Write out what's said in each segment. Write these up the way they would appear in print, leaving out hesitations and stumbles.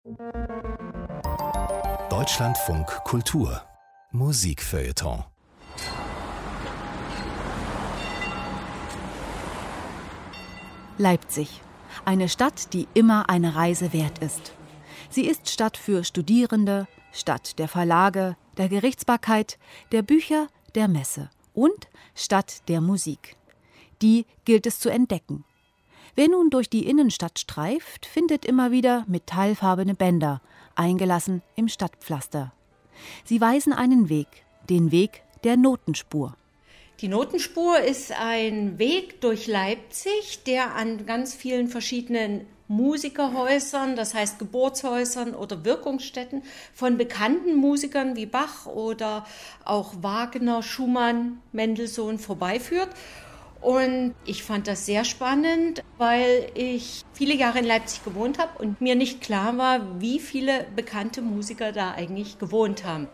Deutschlandfunk Kultur Musikfeuilleton. Leipzig. Eine Stadt, die immer eine Reise wert ist. Sie ist Stadt für Studierende, Stadt der Verlage, der Gerichtsbarkeit, der Bücher, der Messe und Stadt der Musik. Die gilt es zu entdecken. Wer nun durch die Innenstadt streift, findet immer wieder metallfarbene Bänder, eingelassen im Stadtpflaster. Sie weisen einen Weg, den Weg der Notenspur. Die Notenspur ist ein Weg durch Leipzig, der an ganz vielen verschiedenen Musikerhäusern, das heißt Geburtshäusern oder Wirkungsstätten von bekannten Musikern wie Bach oder auch Wagner, Schumann, Mendelssohn vorbeiführt. Und ich fand das sehr spannend, weil ich viele Jahre in Leipzig gewohnt habe und mir nicht klar war, wie viele bekannte Musiker da eigentlich gewohnt haben.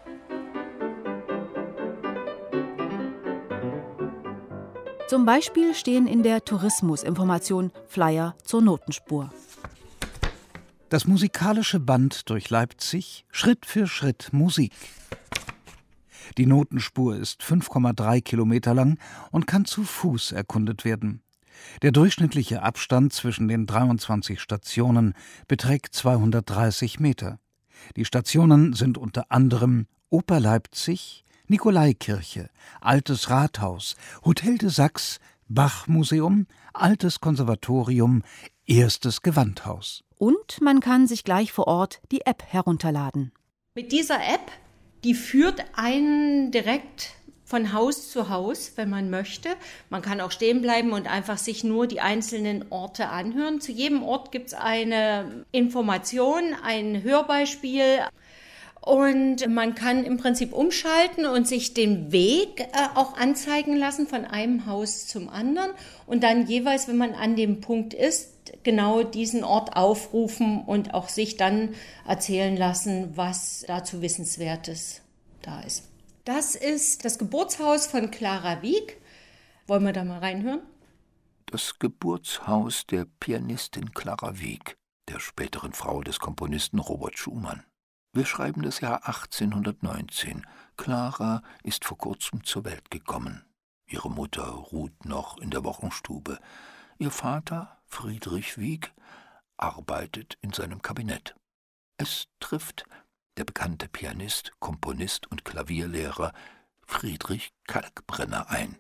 Zum Beispiel stehen in der Tourismusinformation Flyer zur Notenspur. Das musikalische Band durch Leipzig, Schritt für Schritt Musik. Die Notenspur ist 5,3 Kilometer lang und kann zu Fuß erkundet werden. Der durchschnittliche Abstand zwischen den 23 Stationen beträgt 230 Meter. Die Stationen sind unter anderem Oper Leipzig, Nikolaikirche, Altes Rathaus, Hotel de Saxe, Bach-Museum, Altes Konservatorium, Erstes Gewandhaus. Und man kann sich gleich vor Ort die App herunterladen. Mit dieser App, die führt einen direkt von Haus zu Haus, wenn man möchte. Man kann auch stehen bleiben und einfach sich nur die einzelnen Orte anhören. Zu jedem Ort gibt es eine Information, ein Hörbeispiel. Und man kann im Prinzip umschalten und sich den Weg auch anzeigen lassen von einem Haus zum anderen und dann jeweils, wenn man an dem Punkt ist, genau diesen Ort aufrufen und auch sich dann erzählen lassen, was dazu Wissenswertes da ist. Das ist das Geburtshaus von Clara Wieck. Wollen wir da mal reinhören? Das Geburtshaus der Pianistin Clara Wieck, der späteren Frau des Komponisten Robert Schumann. Wir schreiben das Jahr 1819. Clara ist vor kurzem zur Welt gekommen. Ihre Mutter ruht noch in der Wochenstube. Ihr Vater, Friedrich Wieck, arbeitet in seinem Kabinett. Es trifft der bekannte Pianist, Komponist und Klavierlehrer Friedrich Kalkbrenner ein.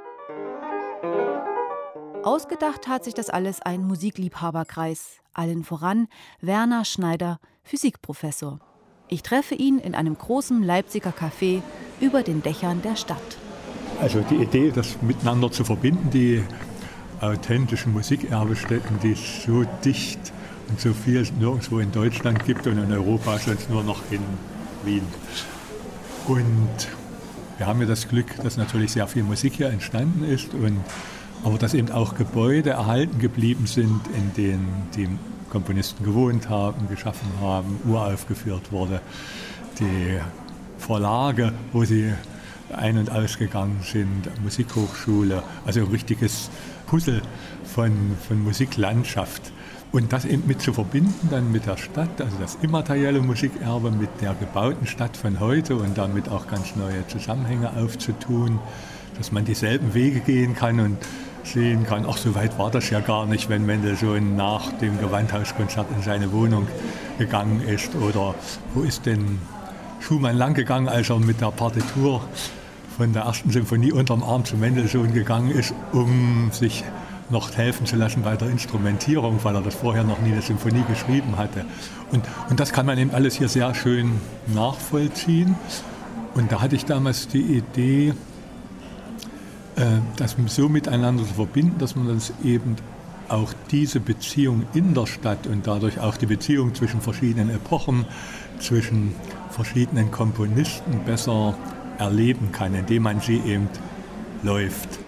Ausgedacht hat sich das alles ein Musikliebhaberkreis, allen voran Werner Schneider, Physikprofessor. Ich treffe ihn in einem großen Leipziger Café über den Dächern der Stadt. Also die Idee, das miteinander zu verbinden, die authentischen Musikerbestätten, die es so dicht und so viel nirgendwo in Deutschland gibt und in Europa, sonst nur noch in Wien. Und wir haben ja das Glück, dass natürlich sehr viel Musik hier entstanden ist, aber dass eben auch Gebäude erhalten geblieben sind, in denen die Komponisten gewohnt haben, geschaffen haben, uraufgeführt wurde. Die Verlage, wo sie ein- und ausgegangen sind, Musikhochschule, also ein richtiges Puzzle von Musiklandschaft. Und das eben mit zu verbinden dann mit der Stadt, also das immaterielle Musikerbe mit der gebauten Stadt von heute und damit auch ganz neue Zusammenhänge aufzutun, dass man dieselben Wege gehen kann und sehen kann, ach, so weit war das ja gar nicht, wenn Mendelssohn nach dem Gewandhauskonzert in seine Wohnung gegangen ist. Oder wo ist denn Schumann lang gegangen, als er mit der Partitur von der ersten Symphonie unterm Arm zu Mendelssohn gegangen ist, um sich noch helfen zu lassen bei der Instrumentierung, weil er das vorher noch nie eine Symphonie geschrieben hatte. Und das kann man eben alles hier sehr schön nachvollziehen. Und da hatte ich damals die Idee, das so miteinander zu verbinden, dass man das eben auch diese Beziehung in der Stadt und dadurch auch die Beziehung zwischen verschiedenen Epochen, zwischen verschiedenen Komponisten besser erleben kann, indem man sie eben läuft.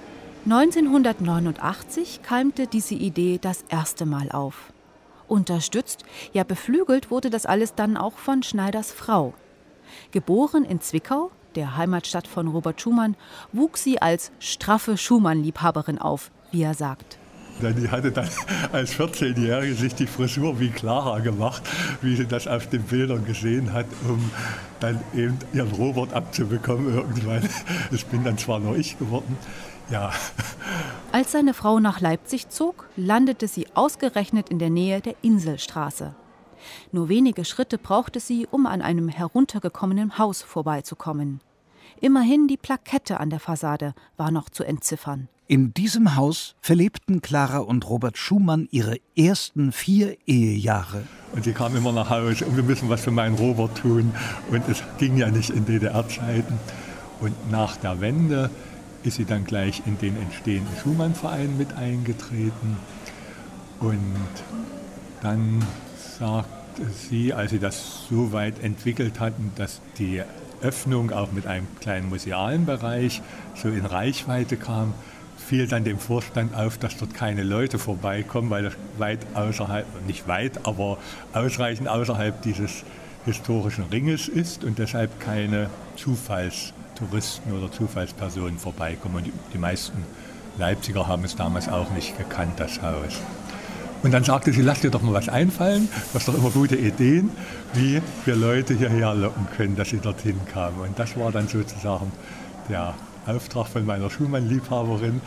1989 keimte diese Idee das erste Mal auf. Unterstützt, ja beflügelt wurde das alles dann auch von Schneiders Frau. Geboren in Zwickau, der Heimatstadt von Robert Schumann, wuchs sie als straffe Schumann-Liebhaberin auf, wie er sagt. Die hatte dann als 14-Jährige sich die Frisur wie Clara gemacht, wie sie das auf den Bildern gesehen hat, um dann eben ihren Robert abzubekommen irgendwann. Das bin dann zwar nur ich geworden, ja. Als seine Frau nach Leipzig zog, landete sie ausgerechnet in der Nähe der Inselstraße. Nur wenige Schritte brauchte sie, um an einem heruntergekommenen Haus vorbeizukommen. Immerhin die Plakette an der Fassade war noch zu entziffern. In diesem Haus verlebten Clara und Robert Schumann ihre ersten 4 Ehejahre. Und sie kam immer nach Hause und wir müssen was für meinen Robert tun. Und es ging ja nicht in DDR-Zeiten. Und nach der Wende ist sie dann gleich in den entstehenden Schumann-Verein mit eingetreten. Und dann sagte sie, als sie das so weit entwickelt hatten, dass die Öffnung auch mit einem kleinen musealen Bereich so in Reichweite kam, fiel dann dem Vorstand auf, dass dort keine Leute vorbeikommen, weil das weit außerhalb, nicht weit, aber ausreichend außerhalb dieses historischen Ringes ist und deshalb keine Zufallstouristen oder Zufallspersonen vorbeikommen. Und die meisten Leipziger haben es damals auch nicht gekannt, das Haus. Und dann sagte sie, lass dir doch mal was einfallen, du hast doch immer gute Ideen, wie wir Leute hierher locken können, dass sie dorthin kamen. Und das war dann sozusagen der Auftrag von meiner Schumann-Liebhaberin.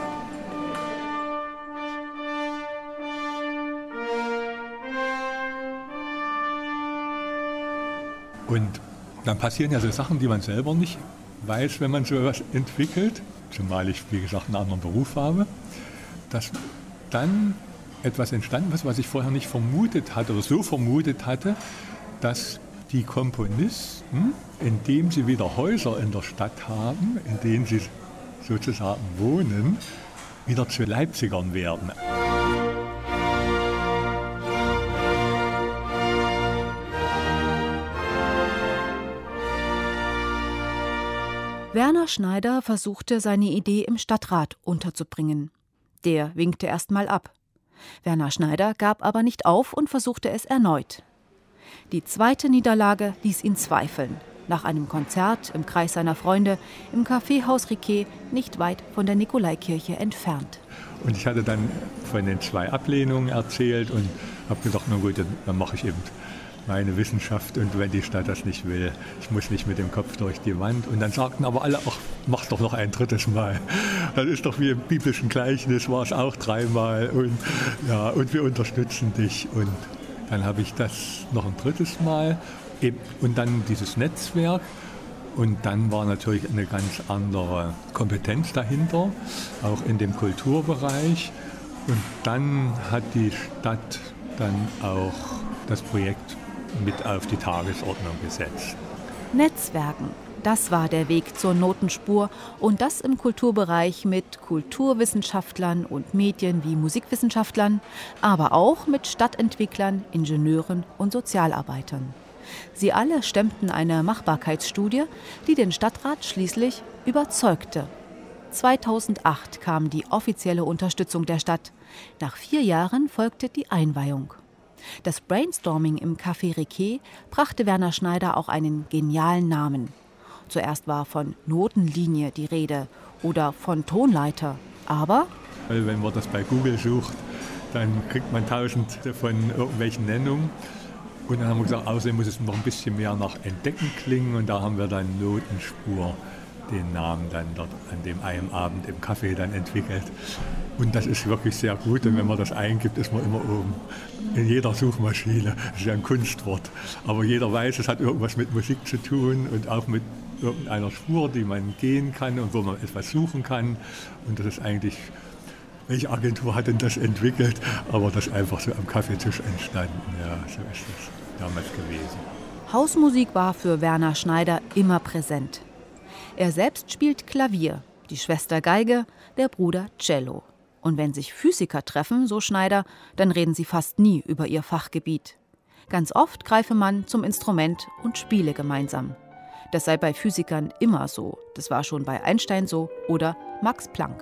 Und dann passieren ja so Sachen, die man selber nicht weiß, wenn man so etwas entwickelt, zumal ich, wie gesagt, einen anderen Beruf habe, dass dann etwas entstanden ist, was ich vorher nicht vermutet hatte oder so vermutet hatte, dass die Komponisten, indem sie wieder Häuser in der Stadt haben, in denen sie sozusagen wohnen, wieder zu Leipzigern werden. Werner Schneider versuchte, seine Idee im Stadtrat unterzubringen. Der winkte erst mal ab. Werner Schneider gab aber nicht auf und versuchte es erneut. Die zweite Niederlage ließ ihn zweifeln. Nach einem Konzert im Kreis seiner Freunde im Kaffeehaus Riquet, nicht weit von der Nikolaikirche entfernt. Und ich hatte dann von den 2 Ablehnungen erzählt und habe gedacht, na gut, dann mache ich eben meine Wissenschaft und wenn die Stadt das nicht will, ich muss nicht mit dem Kopf durch die Wand. Und dann sagten aber alle, ach, mach's doch noch ein 3. Mal. Das ist doch wie im biblischen Gleichnis, war es auch 3 Mal und, ja, und wir unterstützen dich. Und dann habe ich das noch ein 3. Mal und dann dieses Netzwerk. Und dann war natürlich eine ganz andere Kompetenz dahinter, auch in dem Kulturbereich. Und dann hat die Stadt dann auch das Projekt mit auf die Tagesordnung gesetzt. Netzwerken, das war der Weg zur Notenspur und das im Kulturbereich mit Kulturwissenschaftlern und Medien wie Musikwissenschaftlern, aber auch mit Stadtentwicklern, Ingenieuren und Sozialarbeitern. Sie alle stemmten eine Machbarkeitsstudie, die den Stadtrat schließlich überzeugte. 2008 kam die offizielle Unterstützung der Stadt. Nach 4 Jahren folgte die Einweihung. Das Brainstorming im Café Riquet brachte Werner Schneider auch einen genialen Namen. Zuerst war von Notenlinie die Rede oder von Tonleiter, aber... Wenn man das bei Google sucht, dann kriegt man Tausende von irgendwelchen Nennungen. Und dann haben wir gesagt, außerdem muss es noch ein bisschen mehr nach Entdecken klingen. Und da haben wir dann Notenspur, den Namen dann dort an dem einen Abend im Café dann entwickelt. Und das ist wirklich sehr gut. Und wenn man das eingibt, ist man immer oben. In jeder Suchmaschine. Das ist ja ein Kunstwort. Aber jeder weiß, es hat irgendwas mit Musik zu tun und auch mit irgendeiner Spur, die man gehen kann und wo man etwas suchen kann. Und das ist eigentlich, welche Agentur hat denn das entwickelt? Aber das ist einfach so am Kaffeetisch entstanden. Ja, so ist es damals gewesen. Hausmusik war für Werner Schneider immer präsent. Er selbst spielt Klavier, die Schwester Geige, der Bruder Cello. Und wenn sich Physiker treffen, so Schneider, dann reden sie fast nie über ihr Fachgebiet. Ganz oft greife man zum Instrument und spiele gemeinsam. Das sei bei Physikern immer so. Das war schon bei Einstein so oder Max Planck.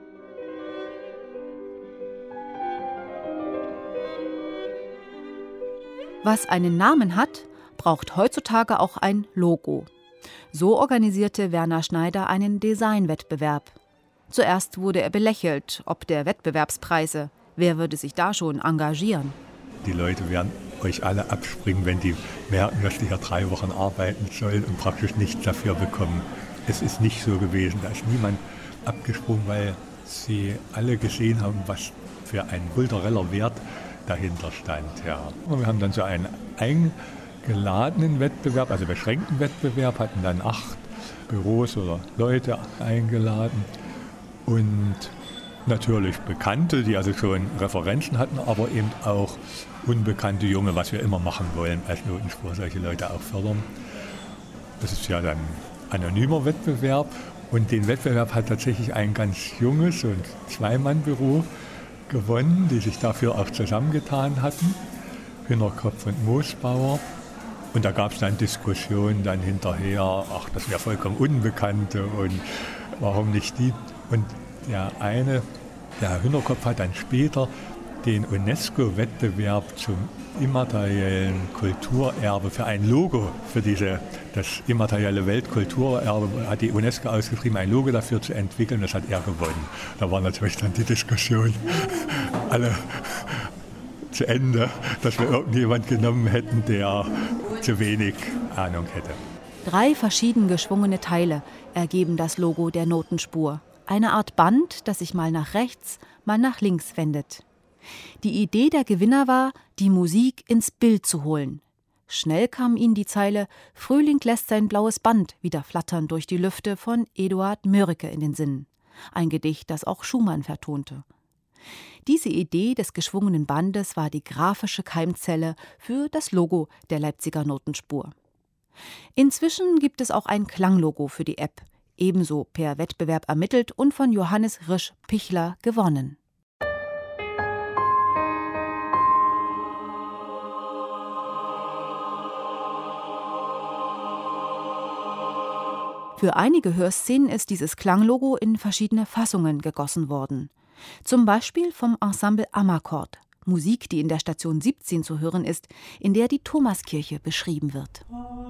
Was einen Namen hat, braucht heutzutage auch ein Logo. So organisierte Werner Schneider einen Designwettbewerb. Zuerst wurde er belächelt, ob der Wettbewerbspreise. Wer würde sich da schon engagieren? Die Leute werden euch alle abspringen, wenn die merken, dass die hier 3 Wochen arbeiten sollen und praktisch nichts dafür bekommen. Es ist nicht so gewesen, da ist niemand abgesprungen, weil sie alle gesehen haben, was für ein kultureller Wert dahinter stand. Ja. Und wir haben dann so einen eingeladenen Wettbewerb, also beschränkten Wettbewerb, hatten dann 8 Büros oder Leute eingeladen und natürlich Bekannte, die also schon Referenzen hatten, aber eben auch unbekannte Junge, was wir immer machen wollen als Notenspur, solche Leute auch fördern. Das ist ja dann ein anonymer Wettbewerb und den Wettbewerb hat tatsächlich ein ganz junges und 2-Mann-Büro gewonnen, die sich dafür auch zusammengetan hatten, Hühnerkopf und Moosbauer. Und da gab es dann Diskussionen dann hinterher, ach, das wäre vollkommen Unbekannte und warum nicht die. Und der Herr Hühnerkopf hat dann später den UNESCO-Wettbewerb zum immateriellen Kulturerbe für ein Logo, für das immaterielle Weltkulturerbe hat die UNESCO ausgeschrieben, ein Logo dafür zu entwickeln, das hat er gewonnen. Da war natürlich dann die Diskussion alle zu Ende, dass wir irgendjemand genommen hätten, der zu wenig Ahnung hätte. 3 verschieden geschwungene Teile ergeben das Logo der Notenspur. Eine Art Band, das sich mal nach rechts, mal nach links wendet. Die Idee der Gewinner war, die Musik ins Bild zu holen. Schnell kam ihnen die Zeile »Frühling lässt sein blaues Band wieder flattern durch die Lüfte« von Eduard Mörike in den Sinn. Ein Gedicht, das auch Schumann vertonte. Diese Idee des geschwungenen Bandes war die grafische Keimzelle für das Logo der Leipziger Notenspur. Inzwischen gibt es auch ein Klanglogo für die App, ebenso per Wettbewerb ermittelt und von Johannes Risch-Pichler gewonnen. Für einige Hörszenen ist dieses Klanglogo in verschiedene Fassungen gegossen worden. Zum Beispiel vom Ensemble Amarcord, Musik, die in der Station 17 zu hören ist, in der die Thomaskirche beschrieben wird.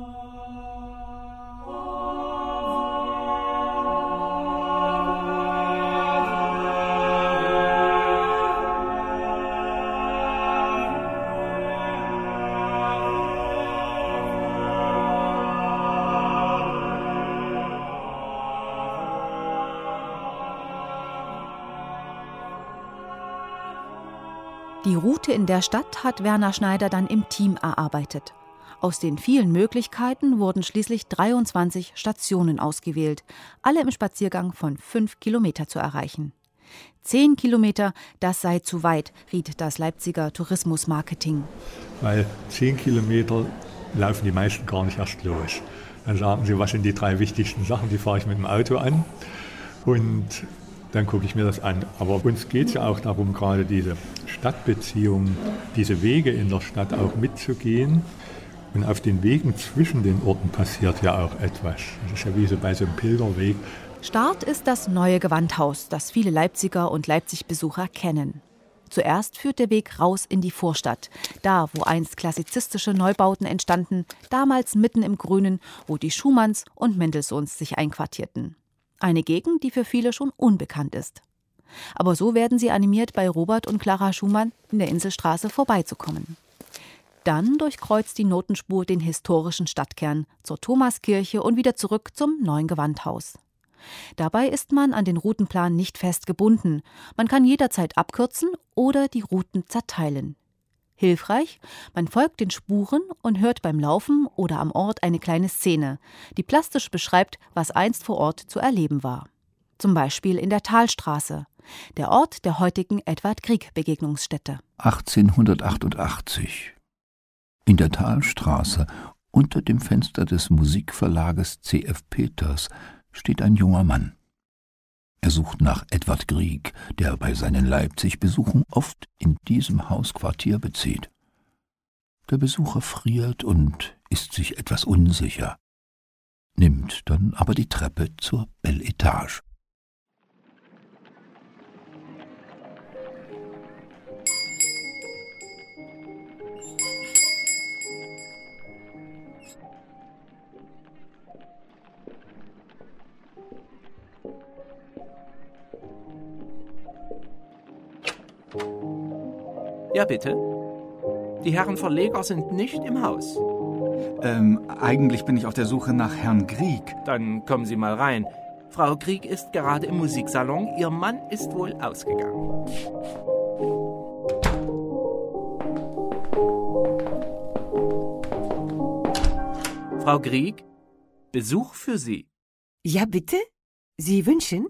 Die Route in der Stadt hat Werner Schneider dann im Team erarbeitet. Aus den vielen Möglichkeiten wurden schließlich 23 Stationen ausgewählt, alle im Spaziergang von 5 Kilometer zu erreichen. 10 Kilometer, das sei zu weit, riet das Leipziger Tourismusmarketing. Weil 10 Kilometer laufen die meisten gar nicht erst los. Dann sagen sie, was sind die 3 wichtigsten Sachen, die fahre ich mit dem Auto an. Und dann gucke ich mir das an. Aber uns geht es ja auch darum, gerade diese Stadtbeziehungen, diese Wege in der Stadt auch mitzugehen. Und auf den Wegen zwischen den Orten passiert ja auch etwas. Das ist ja wie so bei so einem Pilgerweg. Start ist das neue Gewandhaus, das viele Leipziger und Leipzig-Besucher kennen. Zuerst führt der Weg raus in die Vorstadt, da wo einst klassizistische Neubauten entstanden, damals mitten im Grünen, wo die Schumanns und Mendelssohns sich einquartierten. Eine Gegend, die für viele schon unbekannt ist. Aber so werden sie animiert, bei Robert und Clara Schumann in der Inselstraße vorbeizukommen. Dann durchkreuzt die Notenspur den historischen Stadtkern zur Thomaskirche und wieder zurück zum neuen Gewandhaus. Dabei ist man an den Routenplan nicht fest gebunden. Man kann jederzeit abkürzen oder die Routen zerteilen. Hilfreich, man folgt den Spuren und hört beim Laufen oder am Ort eine kleine Szene, die plastisch beschreibt, was einst vor Ort zu erleben war. Zum Beispiel in der Talstraße, der Ort der heutigen Edvard-Grieg-Begegnungsstätte. 1888. In der Talstraße, unter dem Fenster des Musikverlages C.F. Peters, steht ein junger Mann. Er sucht nach Edvard Grieg, der bei seinen Leipzig-Besuchen oft in diesem Hausquartier bezieht. Der Besucher friert und ist sich etwas unsicher, nimmt dann aber die Treppe zur Belle Etage. Ja, bitte? Die Herren Verleger sind nicht im Haus. Eigentlich bin ich auf der Suche nach Herrn Grieg. Dann kommen Sie mal rein. Frau Grieg ist gerade im Musiksalon. Ihr Mann ist wohl ausgegangen. Frau Grieg, Besuch für Sie. Ja, bitte? Sie wünschen?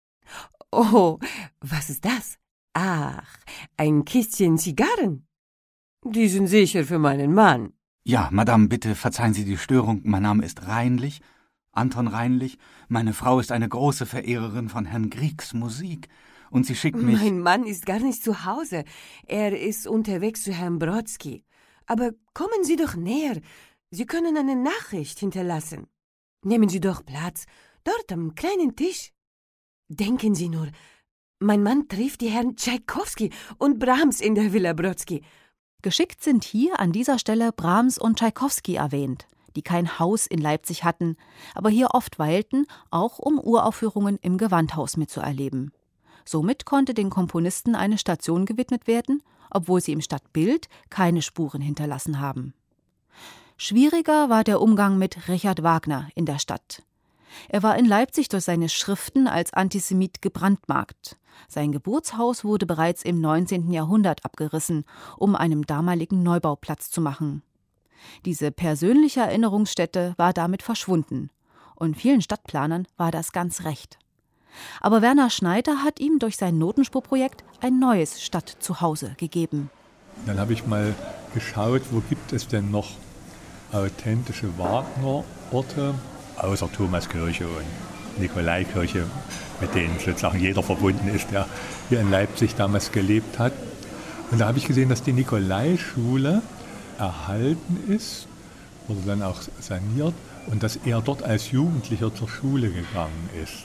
Oh, was ist das? Ach, ein Kistchen Zigarren. Die sind sicher für meinen Mann. Ja, Madame, bitte verzeihen Sie die Störung. Mein Name ist Reinlich, Anton Reinlich. Meine Frau ist eine große Verehrerin von Herrn Griegs Musik. Und sie schickt mich... Mein Mann ist gar nicht zu Hause. Er ist unterwegs zu Herrn Brodsky. Aber kommen Sie doch näher. Sie können eine Nachricht hinterlassen. Nehmen Sie doch Platz, dort am kleinen Tisch. Denken Sie nur, mein Mann trifft die Herren Tschaikowski und Brahms in der Villa Brodsky. Geschickt sind hier an dieser Stelle Brahms und Tschaikowski erwähnt, die kein Haus in Leipzig hatten, aber hier oft weilten, auch um Uraufführungen im Gewandhaus mitzuerleben. Somit konnte den Komponisten eine Station gewidmet werden, obwohl sie im Stadtbild keine Spuren hinterlassen haben. Schwieriger war der Umgang mit Richard Wagner in der Stadt. Er war in Leipzig durch seine Schriften als Antisemit gebrandmarkt. Sein Geburtshaus wurde bereits im 19. Jahrhundert abgerissen, um einem damaligen Neubau Platz zu machen. Diese persönliche Erinnerungsstätte war damit verschwunden. Und vielen Stadtplanern war das ganz recht. Aber Werner Schneider hat ihm durch sein Notenspurprojekt ein neues Stadtzuhause gegeben. Dann habe ich mal geschaut, wo gibt es denn noch authentische Wagner-Orte, außer Thomaskirche und Nikolaikirche, mit denen sozusagen jeder verbunden ist, der hier in Leipzig damals gelebt hat. Und da habe ich gesehen, dass die Nikolaischule erhalten ist, wurde dann auch saniert und dass er dort als Jugendlicher zur Schule gegangen ist.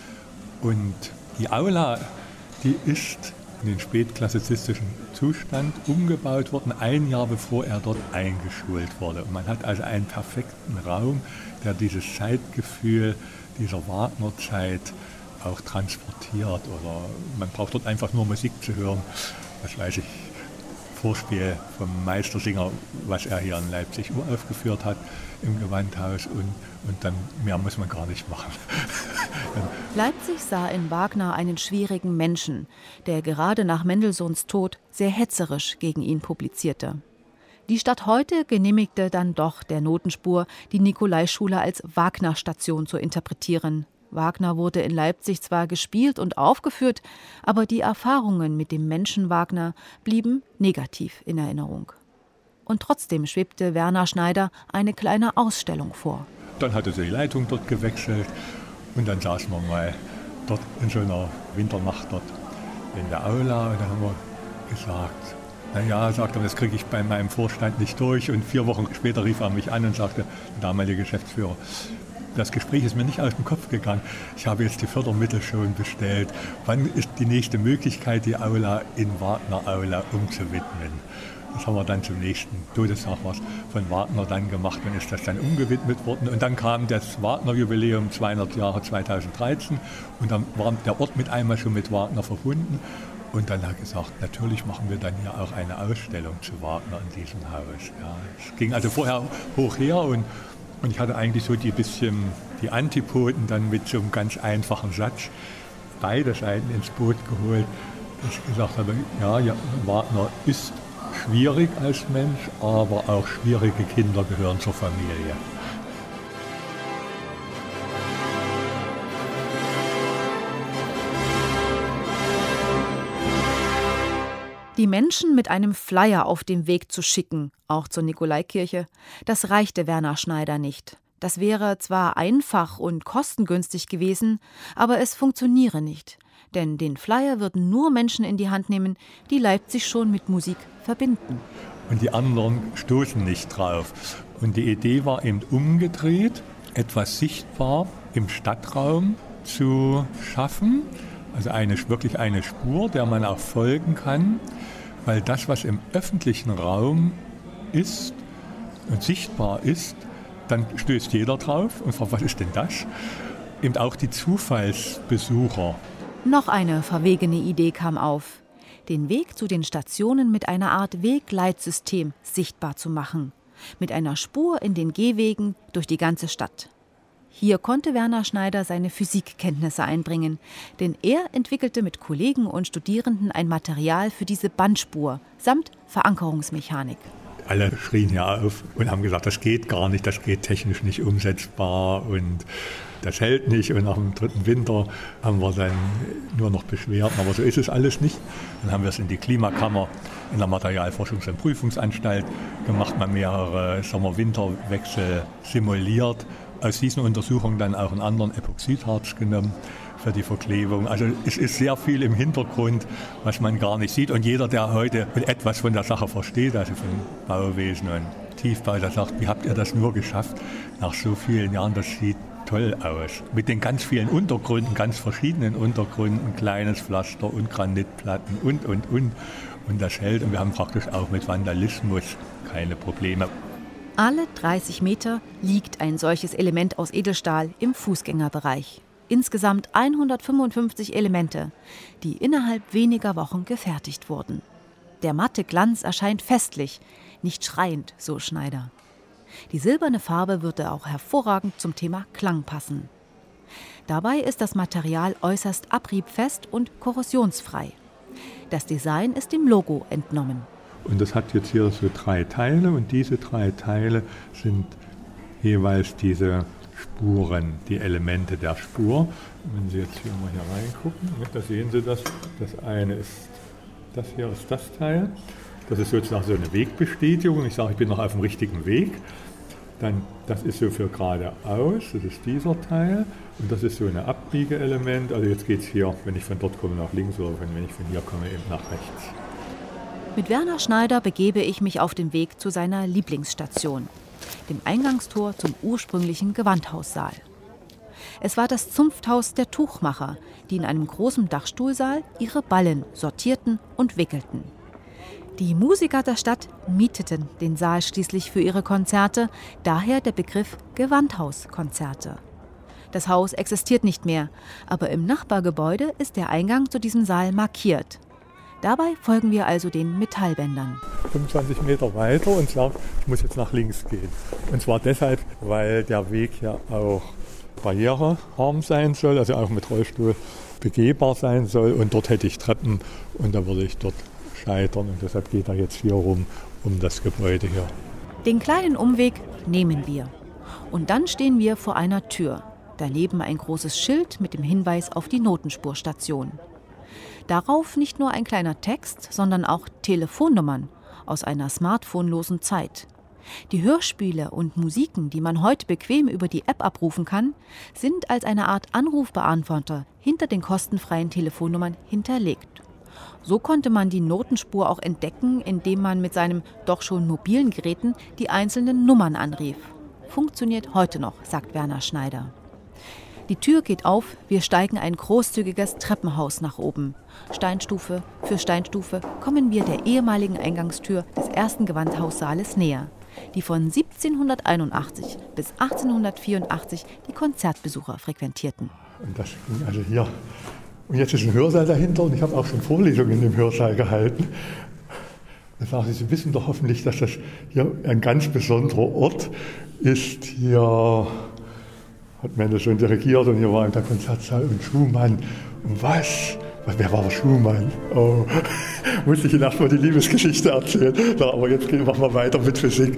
Und die Aula, die ist in den spätklassizistischen Zustand umgebaut worden, ein Jahr bevor er dort eingeschult wurde. Und man hat also einen perfekten Raum, der dieses Zeitgefühl dieser Wagner-Zeit auch transportiert. Oder man braucht dort einfach nur Musik zu hören. Was weiß ich, Vorspiel vom Meistersinger, was er hier in Leipzig uraufgeführt hat im Gewandhaus. Und dann mehr muss man gar nicht machen. Leipzig sah in Wagner einen schwierigen Menschen, der gerade nach Mendelssohns Tod sehr hetzerisch gegen ihn publizierte. Die Stadt heute genehmigte dann doch der Notenspur, die Nikolaischule als Wagner-Station zu interpretieren. Wagner wurde in Leipzig zwar gespielt und aufgeführt, aber die Erfahrungen mit dem Menschen Wagner blieben negativ in Erinnerung. Und trotzdem schwebte Werner Schneider eine kleine Ausstellung vor. Dann hatte sie die Leitung dort gewechselt und dann saßen wir mal dort in so einer Winternacht dort in der Aula und da haben wir gesagt, naja, sagt er, das kriege ich bei meinem Vorstand nicht durch. Und 4 Wochen später rief er mich an und sagte, der damalige Geschäftsführer, das Gespräch ist mir nicht aus dem Kopf gegangen. Ich habe jetzt die Fördermittel schon bestellt. Wann ist die nächste Möglichkeit, die Aula in Wagner-Aula umzuwidmen? Das haben wir dann zum nächsten Todestag von Wagner dann gemacht und ist das dann umgewidmet worden. Und dann kam das Wagner-Jubiläum 200 Jahre 2013 und dann war der Ort mit einmal schon mit Wagner verbunden. Und dann hat er gesagt, natürlich machen wir dann hier auch eine Ausstellung zu Wagner in diesem Haus. Ja, es ging also vorher hoch her und ich hatte eigentlich so die Antipoden dann mit so einem ganz einfachen Satz beide Seiten ins Boot geholt, dass ich gesagt habe, ja, Wagner ist schwierig als Mensch, aber auch schwierige Kinder gehören zur Familie. Die Menschen mit einem Flyer auf dem Weg zu schicken, auch zur Nikolaikirche, das reichte Werner Schneider nicht. Das wäre zwar einfach und kostengünstig gewesen, aber es funktioniere nicht. Denn den Flyer würden nur Menschen in die Hand nehmen, die Leipzig schon mit Musik verbinden. Und die anderen stoßen nicht drauf. Und die Idee war eben umgedreht, etwas sichtbar im Stadtraum zu schaffen. Also wirklich eine Spur, der man auch folgen kann. Weil das, was im öffentlichen Raum ist und sichtbar ist, dann stößt jeder drauf und fragt, was ist denn das? Eben auch die Zufallsbesucher. Noch eine verwegene Idee kam auf. den Weg zu den Stationen mit einer Art Wegleitsystem sichtbar zu machen, mit einer Spur in den Gehwegen durch die ganze Stadt. Hier konnte Werner Schneider seine Physikkenntnisse einbringen, denn er entwickelte mit Kollegen und Studierenden ein Material für diese Bandspur samt Verankerungsmechanik. Alle schrien hier auf und haben gesagt, das geht gar nicht, das geht technisch nicht umsetzbar und das hält nicht. Und nach dem 3. Winter haben wir dann nur noch Beschwerden, aber so ist es alles nicht. Dann haben wir es in die Klimakammer in der Materialforschungs- und Prüfungsanstalt gemacht, mal mehrere Sommer-Winter-Wechsel simuliert. Aus diesen Untersuchungen dann auch einen anderen Epoxidharz genommen für die Verklebung. Also es ist sehr viel im Hintergrund, was man gar nicht sieht. Und jeder, der heute etwas von der Sache versteht, also von Bauwesen und Tiefbau, der sagt, wie habt ihr das nur geschafft? Nach so vielen Jahren, das sieht toll aus. Mit den ganz vielen Untergründen, ganz verschiedenen Untergründen, kleines Pflaster und Granitplatten und. Und das hält. Und wir haben praktisch auch mit Vandalismus keine Probleme. Alle 30 Meter liegt ein solches Element aus Edelstahl im Fußgängerbereich. Insgesamt 155 Elemente, die innerhalb weniger Wochen gefertigt wurden. Der matte Glanz erscheint festlich, nicht schreiend, so Schneider. Die silberne Farbe würde auch hervorragend zum Thema Klang passen. Dabei ist das Material äußerst abriebfest und korrosionsfrei. Das Design ist dem Logo entnommen. Und das hat jetzt hier so 3 Teile und diese 3 Teile sind jeweils diese Spuren, die Elemente der Spur. Wenn Sie jetzt hier mal hier reingucken, da sehen Sie das. Das eine ist, das hier ist das Teil. Das ist sozusagen so eine Wegbestätigung. Ich sage, ich bin noch auf dem richtigen Weg. Dann, das ist so für geradeaus, das ist dieser Teil. Und das ist so ein Abbiegeelement. Also jetzt geht es hier, wenn ich von dort komme, nach links oder wenn ich von hier komme, eben nach rechts. Mit Werner Schneider begebe ich mich auf den Weg zu seiner Lieblingsstation, dem Eingangstor zum ursprünglichen Gewandhaussaal. Es war das Zunfthaus der Tuchmacher, die in einem großen Dachstuhlsaal ihre Ballen sortierten und wickelten. Die Musiker der Stadt mieteten den Saal schließlich für ihre Konzerte, daher der Begriff Gewandhauskonzerte. Das Haus existiert nicht mehr, aber im Nachbargebäude ist der Eingang zu diesem Saal markiert. Dabei folgen wir also den Metallbändern. 25 Meter weiter und sagt, ich muss jetzt nach links gehen. Und zwar deshalb, weil der Weg ja auch barrierearm sein soll, also auch mit Rollstuhl begehbar sein soll. Und dort hätte ich Treppen und da würde ich dort scheitern. Und deshalb geht er jetzt hier rum, um das Gebäude hier. Den kleinen Umweg nehmen wir. Und dann stehen wir vor einer Tür. Daneben ein großes Schild mit dem Hinweis auf die Notenspurstation. Darauf nicht nur ein kleiner Text, sondern auch Telefonnummern aus einer smartphonlosen Zeit. Die Hörspiele und Musiken, die man heute bequem über die App abrufen kann, sind als eine Art Anrufbeantworter hinter den kostenfreien Telefonnummern hinterlegt. So konnte man die Notenspur auch entdecken, indem man mit seinem doch schon mobilen Geräten die einzelnen Nummern anrief. Funktioniert heute noch, sagt Werner Schneider. Die Tür geht auf, wir steigen ein großzügiges Treppenhaus nach oben. Steinstufe für Steinstufe kommen wir der ehemaligen Eingangstür des ersten Gewandhaussaales näher, die von 1781 bis 1884 die Konzertbesucher frequentierten. Und das ging also hier. Und jetzt ist ein Hörsaal dahinter und ich habe auch schon Vorlesungen in dem Hörsaal gehalten. Da sage ich, Sie wissen doch hoffentlich, dass das hier ein ganz besonderer Ort ist. Hier hat Mendel schon dirigiert und hier war der Konzertsaal und Schumann. Und was? Wer war Schumann? Oh, musste ich Ihnen erstmal die Liebesgeschichte erzählen. Na, aber jetzt machen wir weiter mit Physik.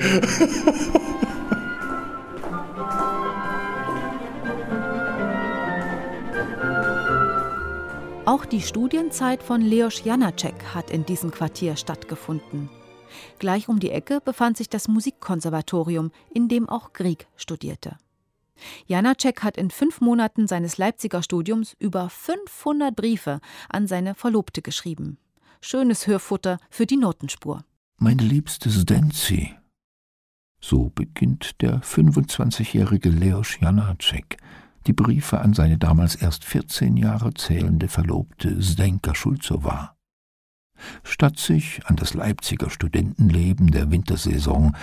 Auch die Studienzeit von Leoš Janáček hat in diesem Quartier stattgefunden. Gleich um die Ecke befand sich das Musikkonservatorium, in dem auch Grieg studierte. Janáček hat in 5 Monaten seines Leipziger Studiums über 500 Briefe an seine Verlobte geschrieben. Schönes Hörfutter für die Notenspur. Meine liebste Zdenci. So beginnt der 25-jährige Leoš Janáček die Briefe an seine damals erst 14 Jahre zählende Verlobte Zdenka Šulcová. Statt sich an das Leipziger Studentenleben der Wintersaison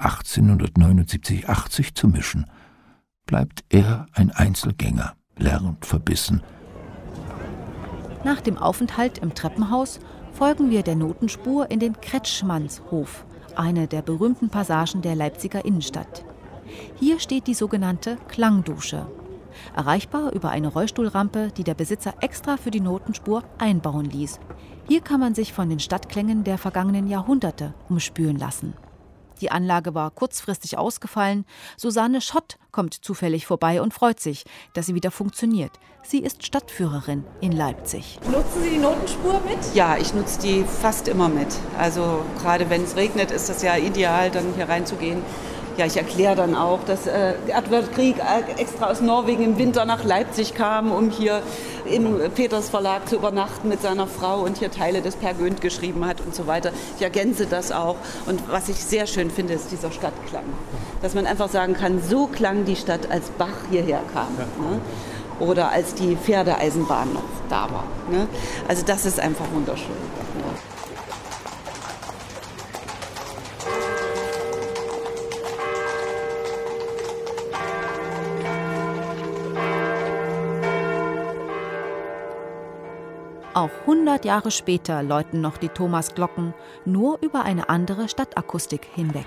1879-80 zu mischen, bleibt er ein Einzelgänger, lernt verbissen. Nach dem Aufenthalt im Treppenhaus folgen wir der Notenspur in den Kretschmannshof, eine der berühmten Passagen der Leipziger Innenstadt. Hier steht die sogenannte Klangdusche. Erreichbar über eine Rollstuhlrampe, die der Besitzer extra für die Notenspur einbauen ließ. Hier kann man sich von den Stadtklängen der vergangenen Jahrhunderte umspülen lassen. Die Anlage war kurzfristig ausgefallen. Susanne Schott kommt zufällig vorbei und freut sich, dass sie wieder funktioniert. Sie ist Stadtführerin in Leipzig. Nutzen Sie die Notenspur mit? Ja, ich nutze die fast immer mit. Also gerade wenn es regnet, ist das ja ideal, dann hier reinzugehen. Ja, ich erkläre dann auch, dass Edvard Grieg extra aus Norwegen im Winter nach Leipzig kam, um hier im Peters Verlag zu übernachten mit seiner Frau und hier Teile des Peer Gynt geschrieben hat und so weiter. Ich ergänze das auch. Und was ich sehr schön finde, ist dieser Stadtklang. Dass man einfach sagen kann, so klang die Stadt, als Bach hierher kam. Ne? Oder als die Pferdeeisenbahn noch da war. Ne? Also das ist einfach wunderschön. Ja. Auch 100 Jahre später läuten noch die Thomasglocken, nur über eine andere Stadtakustik hinweg.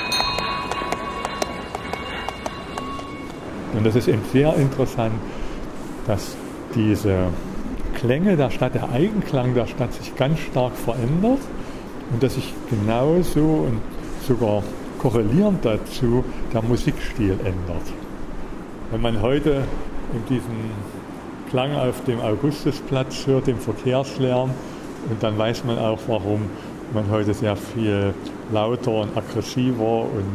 Und das ist eben sehr interessant, dass diese Klänge der Stadt, der Eigenklang der Stadt sich ganz stark verändert und dass sich genauso und sogar korrelierend dazu der Musikstil ändert. Wenn man heute in diesem Klang auf dem Augustusplatz hört, dem Verkehrslärm, und dann weiß man auch, warum man heute sehr viel lauter und aggressiver und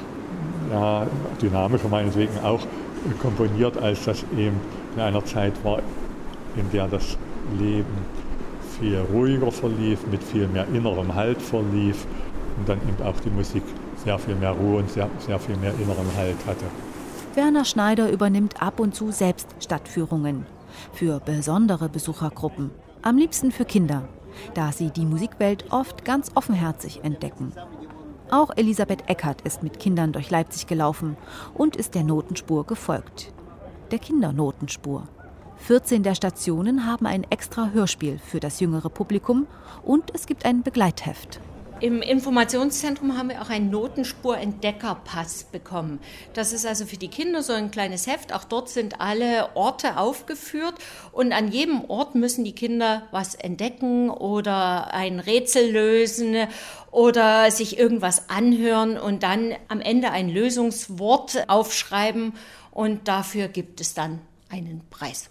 ja, dynamischer meinetwegen auch komponiert, als das eben in einer Zeit war, in der das Leben viel ruhiger verlief, mit viel mehr innerem Halt verlief und dann eben auch die Musik sehr viel mehr Ruhe und sehr viel mehr inneren Halt hatte. Werner Schneider übernimmt ab und zu selbst Stadtführungen. Für besondere Besuchergruppen, am liebsten für Kinder, da sie die Musikwelt oft ganz offenherzig entdecken. Auch Elisabeth Eckert ist mit Kindern durch Leipzig gelaufen und ist der Notenspur gefolgt. Der Kindernotenspur. 14 der Stationen haben ein extra Hörspiel für das jüngere Publikum und es gibt ein Begleitheft. Im Informationszentrum haben wir auch einen Notenspur-Entdeckerpass bekommen. Das ist also für die Kinder so ein kleines Heft. Auch dort sind alle Orte aufgeführt. Und an jedem Ort müssen die Kinder was entdecken oder ein Rätsel lösen oder sich irgendwas anhören und dann am Ende ein Lösungswort aufschreiben. Und dafür gibt es dann einen Preis.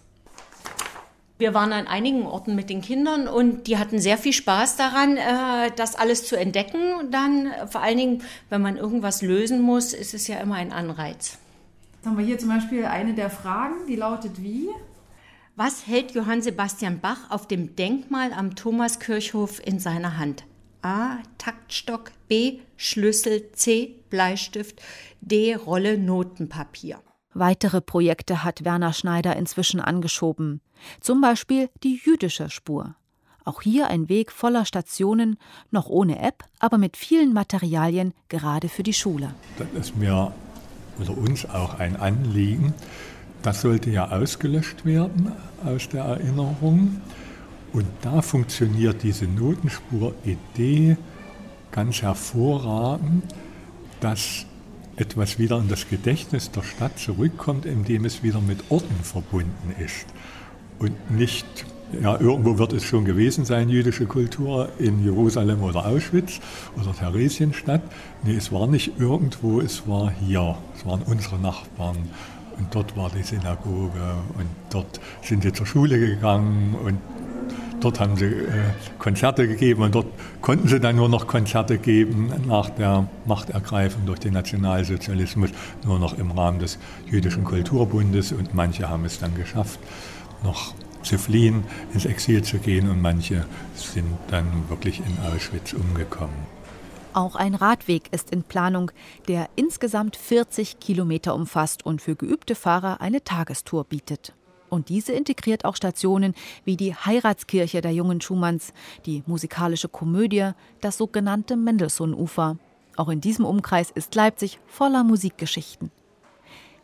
Wir waren an einigen Orten mit den Kindern und die hatten sehr viel Spaß daran, das alles zu entdecken. Und dann, vor allen Dingen, wenn man irgendwas lösen muss, ist es ja immer ein Anreiz. Jetzt haben wir hier zum Beispiel eine der Fragen, die lautet wie? Was hält Johann Sebastian Bach auf dem Denkmal am Thomaskirchhof in seiner Hand? A. Taktstock, B. Schlüssel, C. Bleistift, D. Rolle Notenpapier. Weitere Projekte hat Werner Schneider inzwischen angeschoben. Zum Beispiel die jüdische Spur. Auch hier ein Weg voller Stationen, noch ohne App, aber mit vielen Materialien, gerade für die Schule. Das ist mir oder uns auch ein Anliegen. Das sollte ja ausgelöscht werden aus der Erinnerung. Und da funktioniert diese Notenspur-Idee ganz hervorragend, dass etwas wieder in das Gedächtnis der Stadt zurückkommt, indem es wieder mit Orten verbunden ist. Und nicht, ja, irgendwo wird es schon gewesen sein, jüdische Kultur, in Jerusalem oder Auschwitz oder Theresienstadt. Nee, es war nicht irgendwo, es war hier. Es waren unsere Nachbarn. Und dort war die Synagoge und dort sind sie zur Schule gegangen und dort haben sie Konzerte gegeben und dort konnten sie dann nur noch Konzerte geben nach der Machtergreifung durch den Nationalsozialismus, nur noch im Rahmen des Jüdischen Kulturbundes, und manche haben es dann geschafft, noch zu fliehen, ins Exil zu gehen, und manche sind dann wirklich in Auschwitz umgekommen. Auch ein Radweg ist in Planung, der insgesamt 40 Kilometer umfasst und für geübte Fahrer eine Tagestour bietet. Und diese integriert auch Stationen wie die Heiratskirche der jungen Schumanns, die musikalische Komödie, das sogenannte Mendelssohn-Ufer. Auch in diesem Umkreis ist Leipzig voller Musikgeschichten.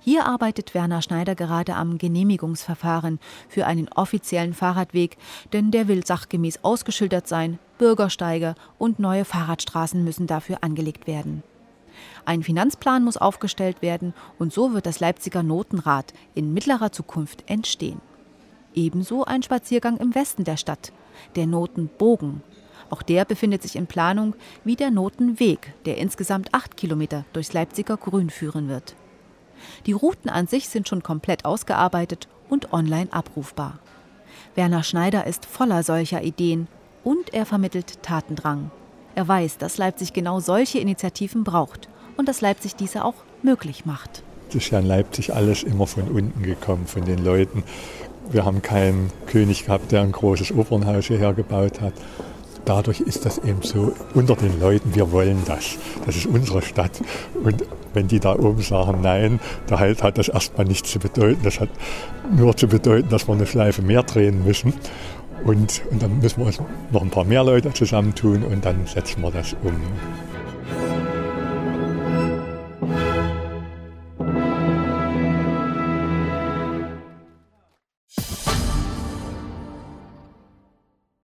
Hier arbeitet Werner Schneider gerade am Genehmigungsverfahren für einen offiziellen Fahrradweg, denn der will sachgemäß ausgeschildert sein, Bürgersteige und neue Fahrradstraßen müssen dafür angelegt werden. Ein Finanzplan muss aufgestellt werden und so wird das Leipziger Notenrad in mittlerer Zukunft entstehen. Ebenso ein Spaziergang im Westen der Stadt, der Notenbogen. Auch der befindet sich in Planung, wie der Notenweg, der insgesamt 8 Kilometer durchs Leipziger Grün führen wird. Die Routen an sich sind schon komplett ausgearbeitet und online abrufbar. Werner Schneider ist voller solcher Ideen und er vermittelt Tatendrang. Er weiß, dass Leipzig genau solche Initiativen braucht und dass Leipzig diese auch möglich macht. Es ist ja in Leipzig alles immer von unten gekommen, von den Leuten. Wir haben keinen König gehabt, der ein großes Opernhaus hierher gebaut hat. Dadurch ist das eben so unter den Leuten, wir wollen das. Das ist unsere Stadt. Und wenn die da oben sagen Nein, da hat das erstmal nichts zu bedeuten. Das hat nur zu bedeuten, dass wir eine Schleife mehr drehen müssen. Und dann müssen wir uns noch ein paar mehr Leute zusammentun und dann setzen wir das um.